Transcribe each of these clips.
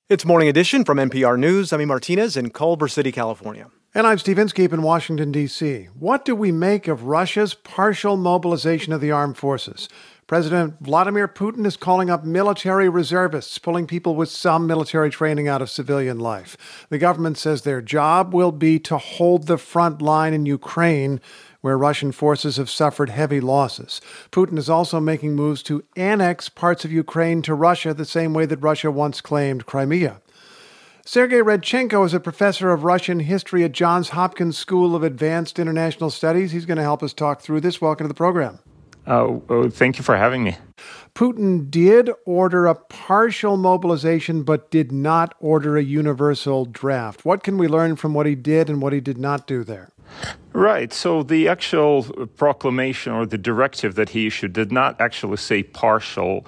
It's Morning Edition from NPR News. I'm Martinez in Culver City, California. And I'm Steve Inskeep in Washington, D.C. What do we make of Russia's partial mobilization of the armed forces? President Vladimir Putin is calling up military reservists, pulling people with some military training out of civilian life. The government says their job will be to hold the front line in Ukraine, where Russian forces have suffered heavy losses. Putin is also making moves to annex parts of Ukraine to Russia the same way that Russia once claimed Crimea. Sergei Redchenko is a professor of Russian history at Johns Hopkins School of Advanced International Studies. He's going to help us talk through this. Welcome to the program. Thank you for having me. Putin did order a partial mobilization, but did not order a universal draft. What can we learn from what he did and what he did not do there? Right. So the actual proclamation or the directive that he issued did not actually say partial,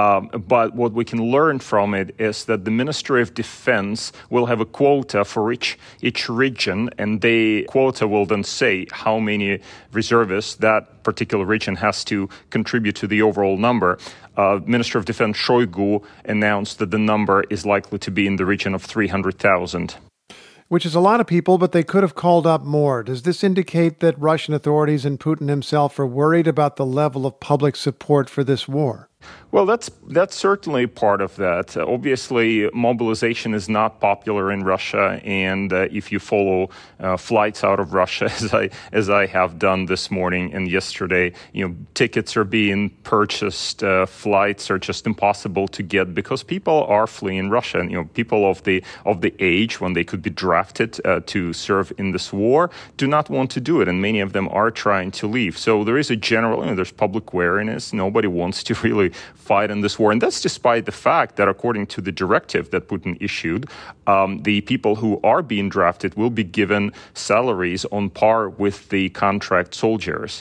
but what we can learn from it is that the Ministry of Defense will have a quota for each region, and the quota will then say how many reservists that particular region has to contribute to the overall number. Minister of Defense Shoigu announced that the number is likely to be in the region of 300,000. Which is a lot of people, but they could have called up more. Does this indicate that Russian authorities and Putin himself are worried about the level of public support for this war? Well, that's certainly part of that. Obviously, mobilization is not popular in Russia, and if you follow flights out of Russia, as I have done this morning and yesterday, tickets are being purchased. Flights are just impossible to get because people are fleeing Russia. And, people of the age when they could be drafted to serve in this war do not want to do it, and many of them are trying to leave. So there is a general, there's public wariness. Nobody wants to really fight in this war. And that's despite the fact that according to the directive that Putin issued, the people who are being drafted will be given salaries on par with the contract soldiers.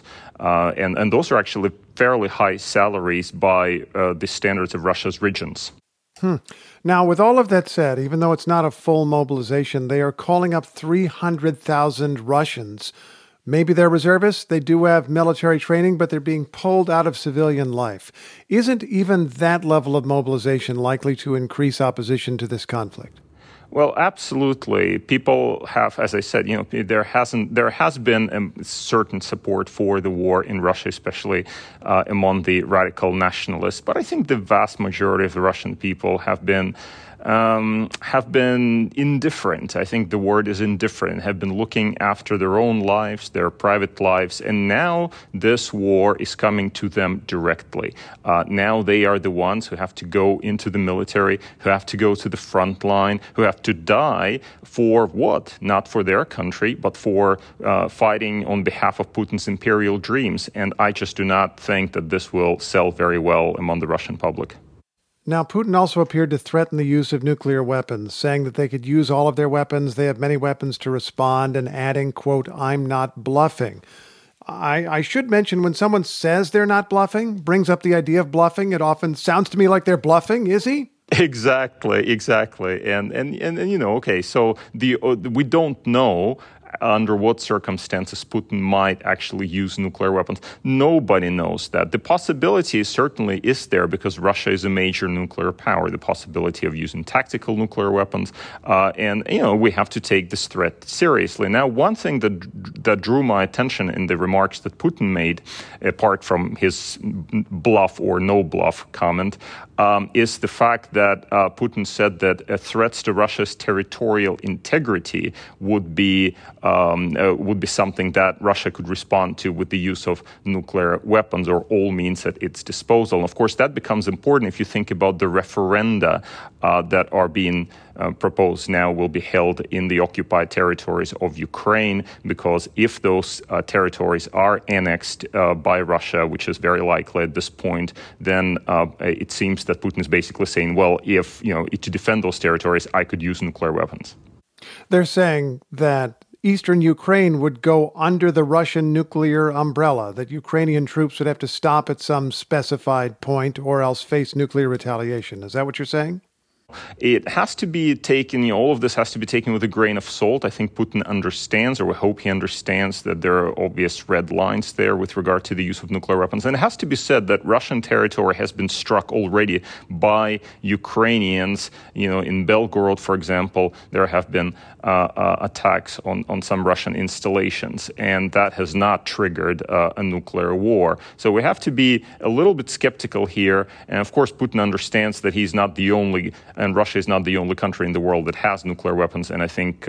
And those are actually fairly high salaries by the standards of Russia's regions. Now, with all of that said, even though it's not a full mobilization, they are calling up 300,000 Russians. Maybe they're reservists, they do have military training, but they're being pulled out of civilian life. Isn't even that level of mobilization likely to increase opposition to this conflict? Well, absolutely. People have, as I said, there has been a certain support for the war in Russia, especially among the radical nationalists. But I think the vast majority of the Russian people have been indifferent. I think the word is indifferent, have been looking after their own lives, their private lives, and now this war is coming to them directly. Now they are the ones who have to go into the military, who have to go to the front line, who have to die for what? Not for their country, but for fighting on behalf of Putin's imperial dreams. And I just do not think that this will sell very well among the Russian public. Now, Putin also appeared to threaten the use of nuclear weapons, saying that they could use all of their weapons. They have many weapons to respond, and adding, quote, "I'm not bluffing." I should mention when someone says they're not bluffing, brings up the idea of bluffing, it often sounds to me like they're bluffing. Is he? Exactly. And okay, so we don't know under what circumstances Putin might actually use nuclear weapons. Nobody knows that. The possibility certainly is there because Russia is a major nuclear power, the possibility of using tactical nuclear weapons. And we have to take this threat seriously. Now, one thing that drew my attention in the remarks that Putin made, apart from his bluff or no bluff comment, is the fact that Putin said that threats to Russia's territorial integrity would be something that Russia could respond to with the use of nuclear weapons or all means at its disposal. And of course, that becomes important if you think about the referenda that are being proposed now will be held in the occupied territories of Ukraine, because if those territories are annexed by Russia, which is very likely at this point, then it seems that Putin is basically saying, well, if, to defend those territories, I could use nuclear weapons. They're saying that eastern Ukraine would go under the Russian nuclear umbrella, that Ukrainian troops would have to stop at some specified point or else face nuclear retaliation. Is that what you're saying? It has to be taken, all of this has to be taken with a grain of salt. I think Putin understands, or we hope he understands, that there are obvious red lines there with regard to the use of nuclear weapons. And it has to be said that Russian territory has been struck already by Ukrainians. In Belgorod, for example, there have been attacks on some Russian installations, and that has not triggered a nuclear war. So we have to be a little bit skeptical here. And of course, Putin understands that he's not the only, and Russia is not the only country in the world that has nuclear weapons. And I think,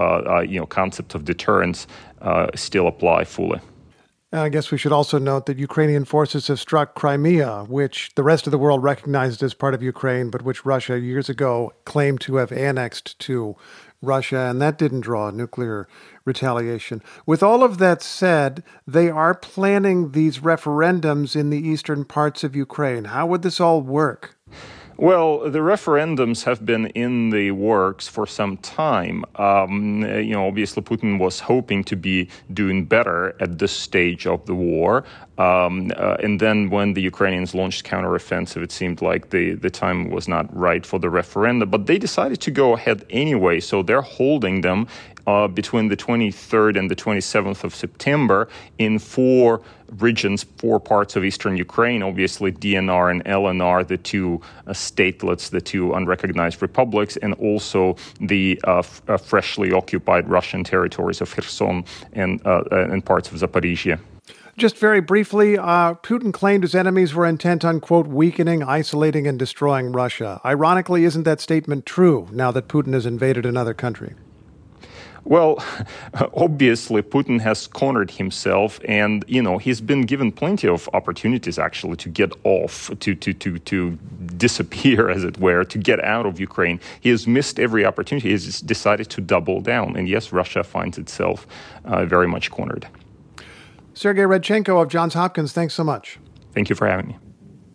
concept of deterrence still apply fully. I guess we should also note that Ukrainian forces have struck Crimea, which the rest of the world recognized as part of Ukraine, but which Russia years ago claimed to have annexed to Russia, and that didn't draw nuclear retaliation. With all of that said, they are planning these referendums in the eastern parts of Ukraine. How would this all work? Well, the referendums have been in the works for some time. Obviously, Putin was hoping to be doing better at this stage of the war. And then when the Ukrainians launched counteroffensive, it seemed like the time was not right for the referendum. But they decided to go ahead anyway, so they're holding them between the 23rd and the 27th of September in four regions, four parts of eastern Ukraine, obviously DNR and LNR, the two statelets, the two unrecognized republics, and also the freshly occupied Russian territories of Kherson and parts of Zaporizhia. Just very briefly, Putin claimed his enemies were intent on, quote, weakening, isolating, and destroying Russia. Ironically, isn't that statement true now that Putin has invaded another country? Well, obviously, Putin has cornered himself, and, he's been given plenty of opportunities, actually, to get off, to disappear, as it were, to get out of Ukraine. He has missed every opportunity. He has decided to double down. And yes, Russia finds itself very much cornered. Sergei Redchenko of Johns Hopkins, thanks so much. Thank you for having me.